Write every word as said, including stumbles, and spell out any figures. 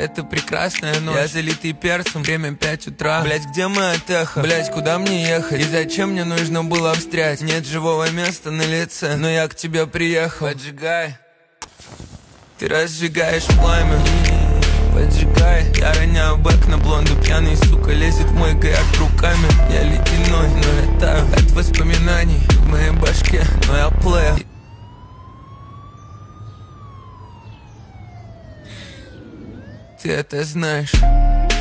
это прекрасная ночь. Я залитый перцем, время пять утра. Блять, где моя теха? Блять, куда мне ехать? И зачем мне нужно было встрять? Нет живого места на лице, но я к тебе приехал. Поджигай, ты разжигаешь пламя. Поджигай, я роняю бэк на блонду. Пьяный, сука, лезет в мой гаяк руками. Я ледяной, но я таю от воспоминаний в моей башке, но я плеер. Ты это знаешь.